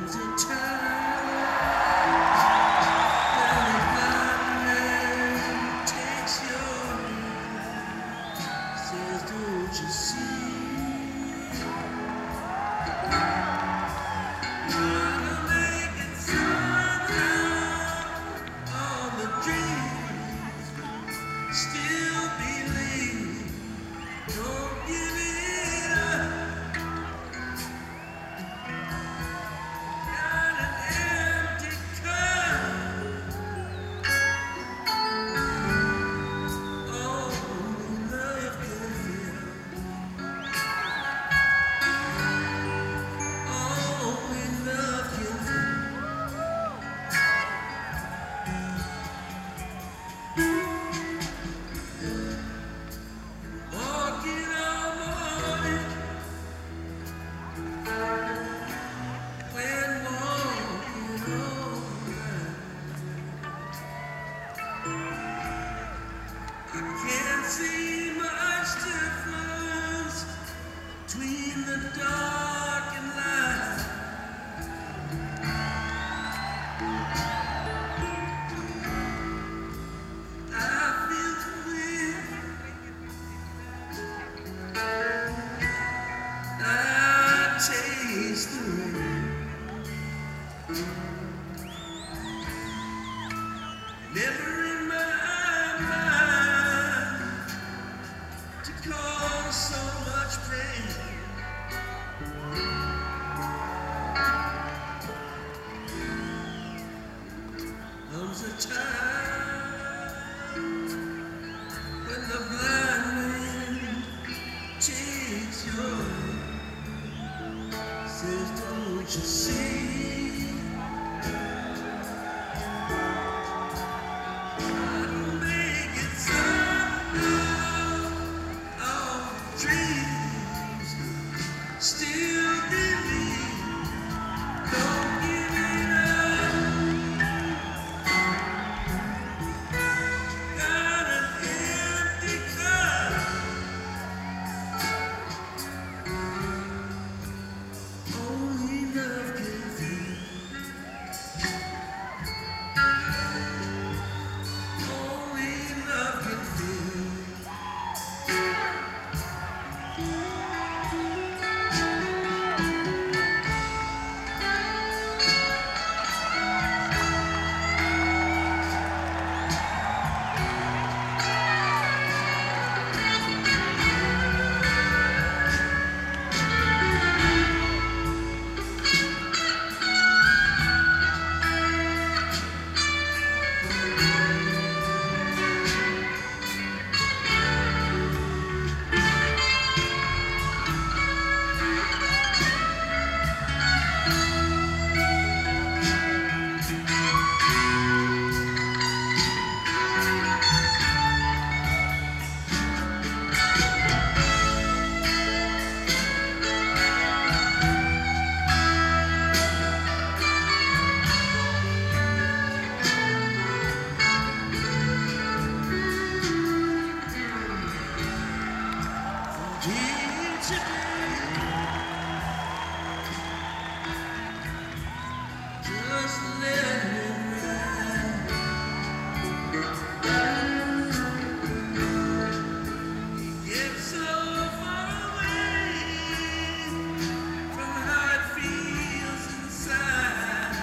Comes a time when a blind man takes your hand, says, don't you see? Wanna make it somehow, all the dreams still believe. Don't give it up. Got an empty cup. Only love can fill. Only love can fill. Walking all morning, when walking all night, I can't see much difference between the dark and light. I feel the wind, I taste the rain. Never in my mind to cause so much pain. Comes a time when the blind man takes your hand, says, don't you see? I'll make it somehow, all dreams still believe. Don't give it up. Got an empty cup. Only love can fill. Only love can fill. Just let me ride. Get so far away from how it feels inside.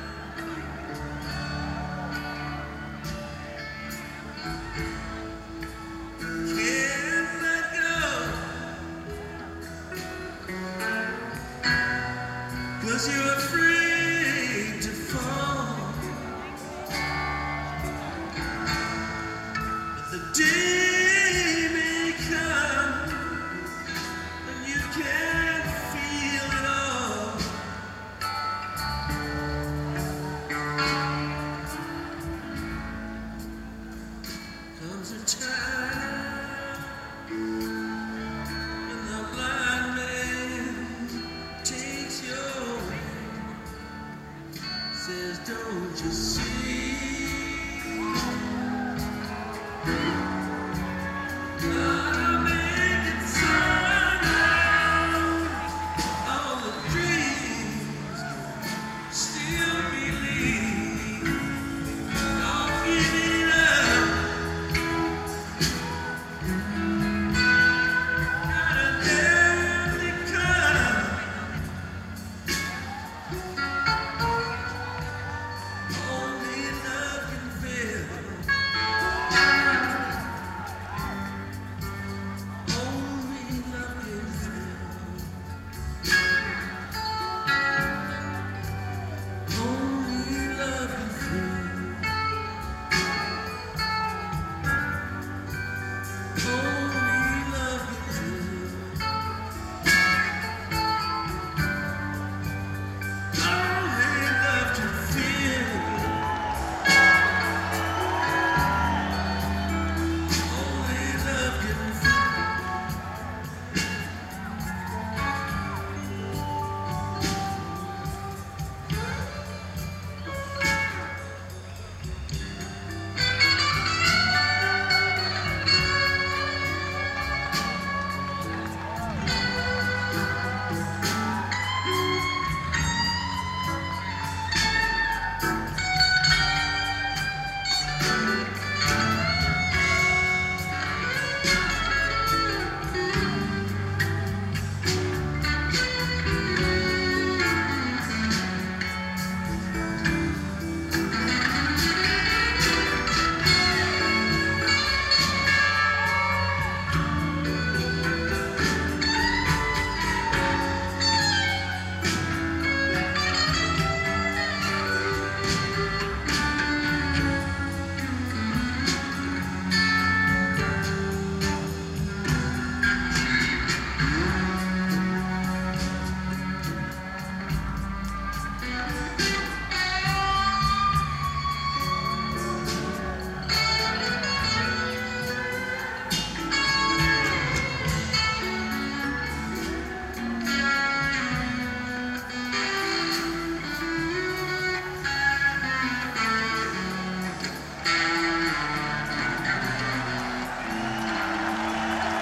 Can't let go, 'cause you're free.